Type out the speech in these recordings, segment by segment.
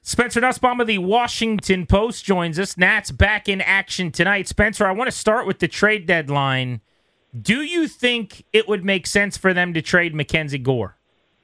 Spencer Nussbaum of the Washington Post joins us. Nats back in action tonight. Spencer, I want to start with the trade deadline. Do you think it would make sense for them to trade Mackenzie Gore?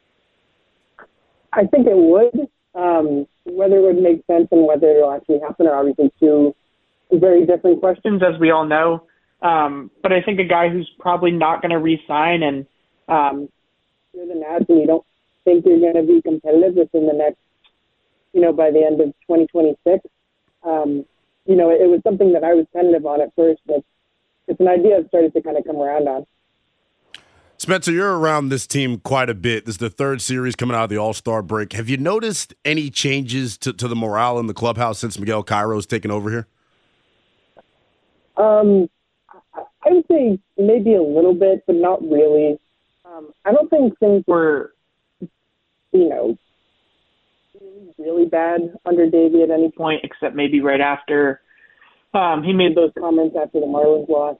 I think it would. Whether it would make sense and whether it will actually happen are obviously two very different questions, as we all know. But I think a guy who's probably not going to re-sign and you're the Nats and you don't think you're going to be competitive within the next, by the end of 2026. It was something that I was tentative on at first, but it's an idea I've started to kind of come around on. Spencer, you're around this team quite a bit. This is the third series coming out of the All-Star break. Have you noticed any changes to the morale in the clubhouse since Miguel Cairo's taken over here? I would say maybe a little bit, but not really. I don't think things were, really bad under Davey at any point, except maybe right after he made those comments after the Marlins lost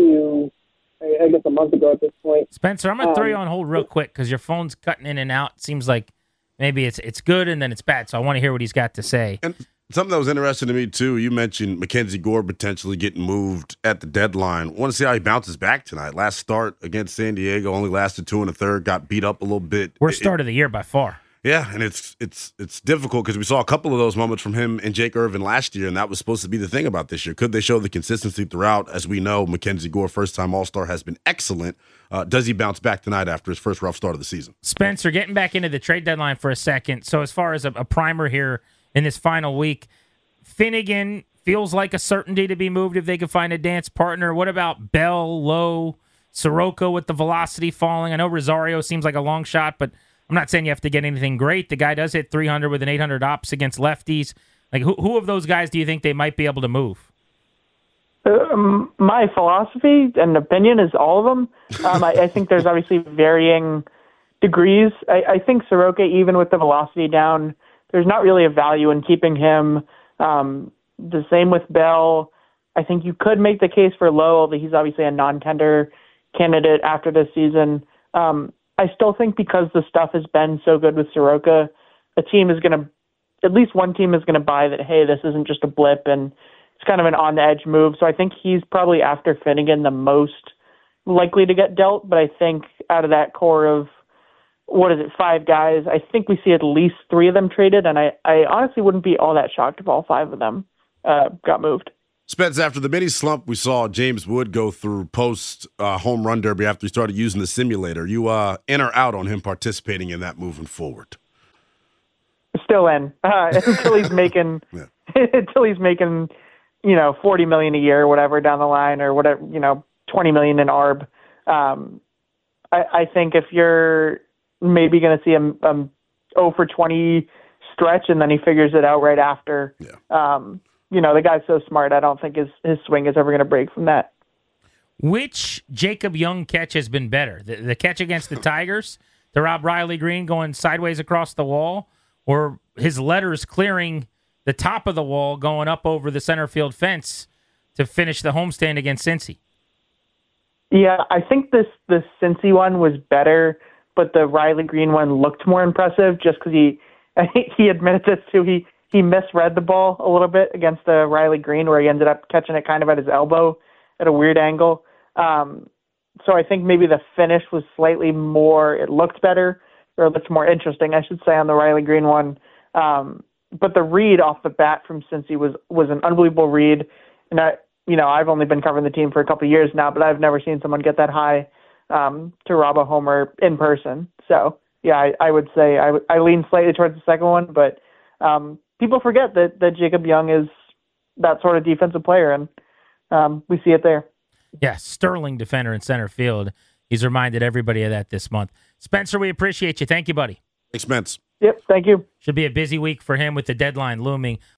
a month ago at this point. Spencer, I'm going to throw you on hold real quick because your phone's cutting in and out. It seems like maybe it's good and then it's bad, so I want to hear what he's got to say. And something that was interesting to me, too, you mentioned Mackenzie Gore potentially getting moved at the deadline. I want to see how he bounces back tonight. Last start against San Diego only lasted 2 1/3, got beat up a little bit. Worst start of the year by far. Yeah, and it's difficult because we saw a couple of those moments from him and Jake Irvin last year, and that was supposed to be the thing about this year. Could they show the consistency throughout? As we know, Mackenzie Gore, first-time All-Star, has been excellent. Does he bounce back tonight after his first rough start of the season? Spencer, getting back into the trade deadline for a second. So as far as a primer here in this final week, Finnegan feels like a certainty to be moved if they could find a dance partner. What about Bell, Lowe, Soroka with the velocity falling? I know Rosario seems like a long shot, but I'm not saying you have to get anything great. The guy does hit 300 with an 800 ops against lefties. Like, who of those guys do you think they might be able to move? My philosophy and opinion is all of them. I think there's obviously varying degrees. I think Soroka, even with the velocity down, there's not really a value in keeping him. The same with Bell. I think you could make the case for Lowe, although he's obviously a non-tender candidate after this season. I still think because the stuff has been so good with Soroka, at least one team is going to buy that, hey, this isn't just a blip, and it's kind of an on-the-edge move. So I think he's probably, after Finnegan, the most likely to get dealt. But I think out of that core of, 5 guys, I think we see at least 3 of them traded, and I honestly wouldn't be all that shocked if all 5 of them got moved. Spence, after the mini slump, we saw James Wood go through post home run derby after he started using the simulator. You in or out on him participating in that moving forward? Still in until he's making until he's making $40 million a year or whatever down the line, or whatever, $20 million in ARB. I think if you're maybe going to see a 0 for 20 stretch and then he figures it out right after. Yeah. The guy's so smart, I don't think his swing is ever going to break from that. Which Jacob Young catch has been better? The catch against the Tigers, the Rob Riley Green going sideways across the wall, or his letters clearing the top of the wall going up over the center field fence to finish the homestand against Cincy? Yeah, I think this Cincy one was better, but the Riley Green one looked more impressive just because he admitted this too. He misread the ball a little bit against the Riley Green, where he ended up catching it kind of at his elbow at a weird angle. So I think maybe the finish was slightly more, it looked better, or it looked more interesting, I should say, on the Riley Green one. But the read off the bat from Cincy was an unbelievable read. And I've only been covering the team for a couple of years now, but I've never seen someone get that high to rob a homer in person. So yeah, I would say I lean slightly towards the second one, but people forget that Jacob Young is that sort of defensive player, and we see it there. Yeah, sterling defender in center field. He's reminded everybody of that this month. Spencer, we appreciate you. Thank you, buddy. Thanks, Spence. Yep, thank you. Should be a busy week for him with the deadline looming.